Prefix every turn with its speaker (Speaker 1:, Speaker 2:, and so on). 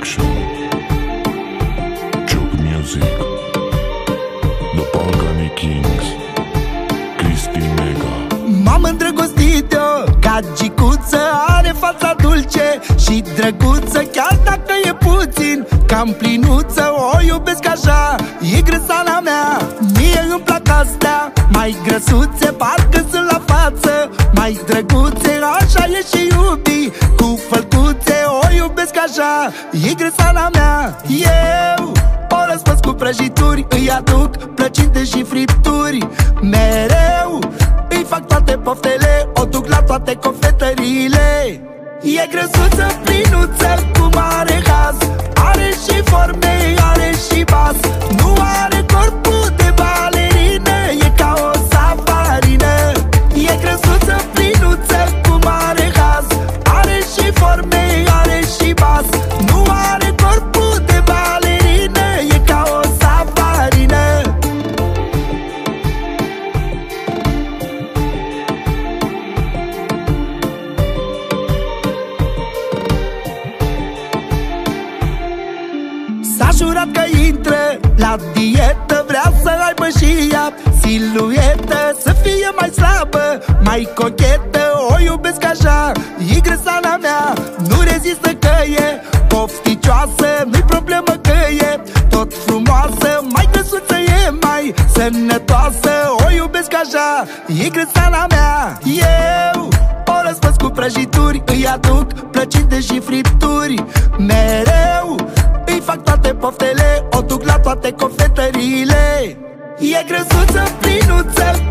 Speaker 1: Production, Joke Music, The Balkany Kings, Cristi Mega.
Speaker 2: M-am îndrăgostit-o, gagicuță, are fața dulce și drăguță. Chiar dacă e puțin cam plinuță, o iubesc așa, e grăsana mea. Mie îmi plac astea mai grăsuțe, parcă sunt la față mai drăguțe. Așa e și iubi cu fălcuțe, o iubesc așa, e grăsana mea. Eu o răspăs cu prăjituri, îi aduc plăcinte și fripturi. Mereu îi fac toate poftele, o duc la toate cofetăriile. E grăsuță, plinuță, cu mare haz, are și forme, are și bas. Nu are corpul de balerină, e ca o safarină. E grăsuță, plinuță, cu mare haz, are și forme, are și bas. Nu are corpul de balerină, e ca o safarină. S-a jurat că intră la dietă, vrea să aibă și ea siluetă, să fie mai slabă, mai cochetă. O iubesc așa, e grăsana mea, nu rezistă că e pofticioasă. Nu-i problemă că e tot frumoasă, mai grăsuță e mai sănătoasă. O iubesc așa, e grăsana mea. Eu o răspăs cu prăjituri, îi aduc plăcinte și fripturi. Mereu îi fac toate poftele, o duc la toate cofetăriile. E grăsuță, plinuță,